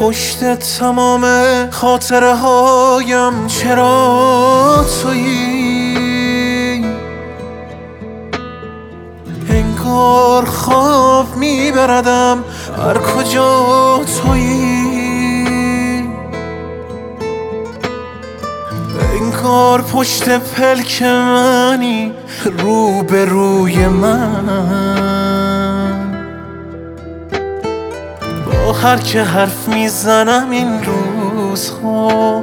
پشت تمام خاطره هایم چرا تویی؟ انگار خواب میبردم هر کجا تویی. انگار پشت پلک منی رو به روی من. با هر که حرف میزنم این روزها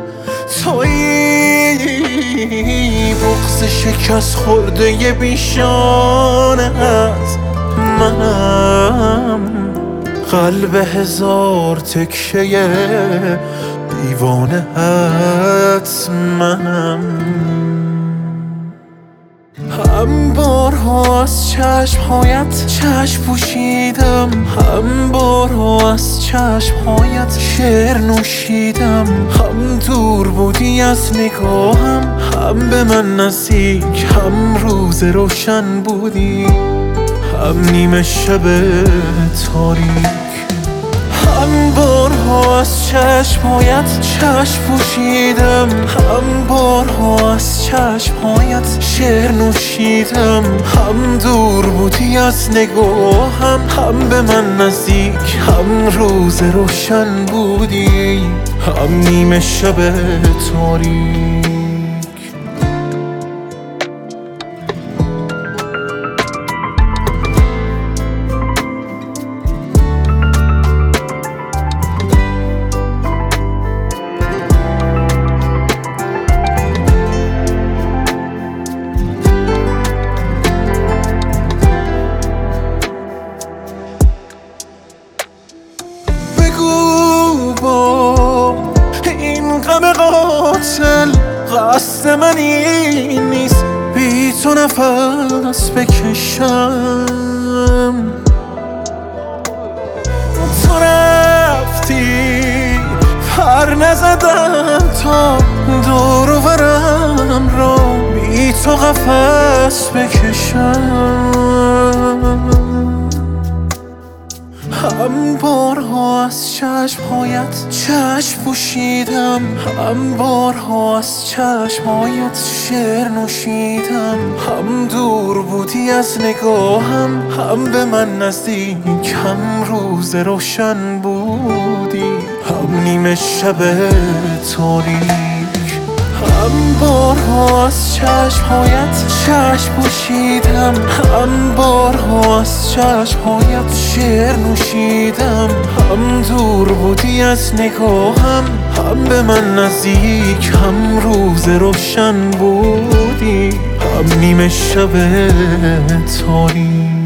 تویی. بغض شکست خورده بیشانه از منم. قلب هزار تکه دیوانه هات منم. هم بارها از چشمهایت چشم پوشیدم، هم بارها از چشمهایت شعر نوشیدم. هم دور بودی از نگاهم، هم به من نزدیک، هم روز روشن بودی، هم نیمه شب تاریک. هم بارها از چشمهایت چشم پوشیدم، هم بارها از چشمهایت شعر نوشیدم. هم دور بودی از نگاهم، هم به من نزدیک، هم روز روشن بودی، هم نیمه شب تاریک. غم قاتل قصد من این نیست بی تو نفس بکشم. تو رفتی پر نزدم تا دور و برم را بی تو قفس بکشم. هم بارها از چشمهایت چشم پوشیدم، هم بارها از چشمهایت شعر نوشیدم. هم دور بودی از نگاهم، هم به من نزدیک، هم روز روشن بودی، هم نیمه شب تاریک. هم بارها از چشمهایت چشم پوشیدم، هم بارها از چشمهایت شعر نوشیدم. هم دور بودی از نگاهم، هم به من نزدیک، هم روز روشن بودی، هم نیمه شب تاریک.